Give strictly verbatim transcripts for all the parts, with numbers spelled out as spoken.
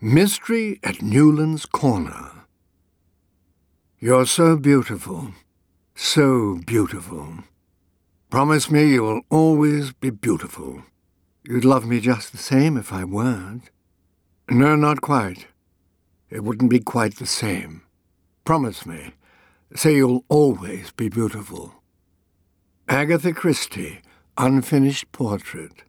Mystery at Newland's Corner. You're so beautiful, so beautiful. Promise me you will always be beautiful. You'd love me just the same if I weren't. No, not quite. It wouldn't be quite the same. Promise me. Say you'll always be beautiful. Agatha Christie, Unfinished Portrait.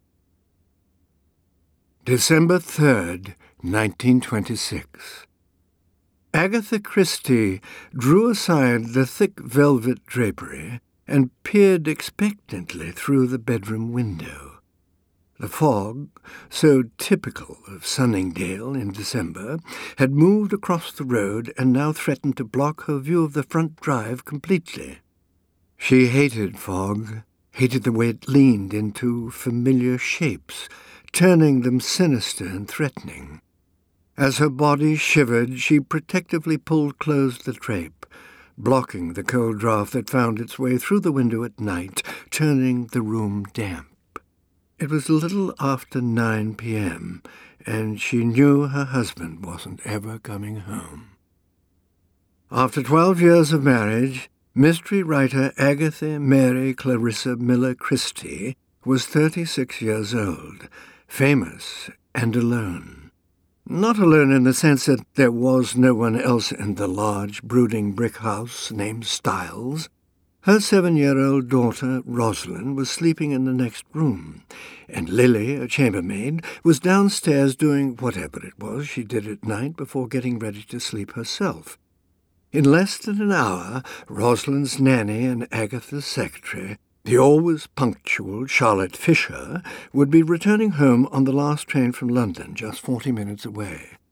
December third, nineteen twenty-six. Agatha Christie drew aside the thick velvet drapery and peered expectantly through the bedroom window. The fog, so typical of Sunningdale in December, had moved across the road and now threatened to block her view of the front drive completely. She hated fog, hated the way it leaned into familiar shapes, turning them sinister and threatening. As her body shivered, she protectively pulled close the drape, blocking the cold draught that found its way through the window at night, turning the room damp. It was a little after nine p.m., and she knew her husband wasn't ever coming home. After twelve years of marriage, mystery writer Agatha Mary Clarissa Miller Christie was thirty-six years old, famous and alone. Not alone in the sense that there was no one else in the large, brooding brick house named Styles. Her seven-year-old daughter, Rosalind, was sleeping in the next room, and Lily, a chambermaid, was downstairs doing whatever it was she did at night before getting ready to sleep herself. In less than an hour, Rosalind's nanny and Agatha's secretary, the always punctual Charlotte Fisher, would be returning home on the last train from London, just forty minutes away.